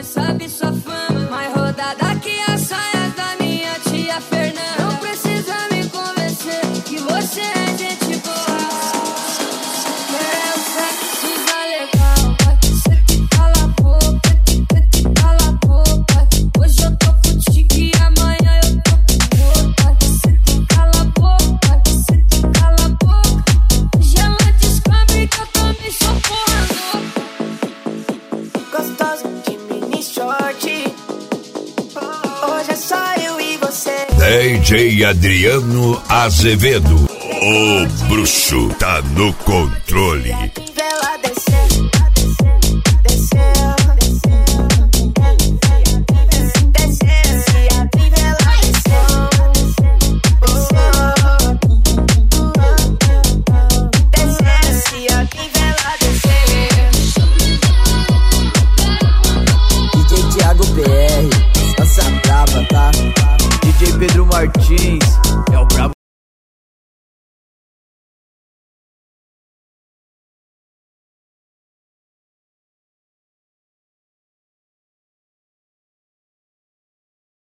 sabe sua fama. Mais rodada que a saia da minha tia Fernanda. Não precisa me convencer que você é gente boa. É o sexo da legal, você que cala a boca, você que cala a boca. Hoje eu tô futique, amanhã eu tô com roupa. Você que cala a boca, você que cala a boca. Hoje ela descobre que eu tô me socorrendo. Gostosa de mini short. Hoje é só eu e você. DJ Adriano Azevedo, o bruxo tá no controle.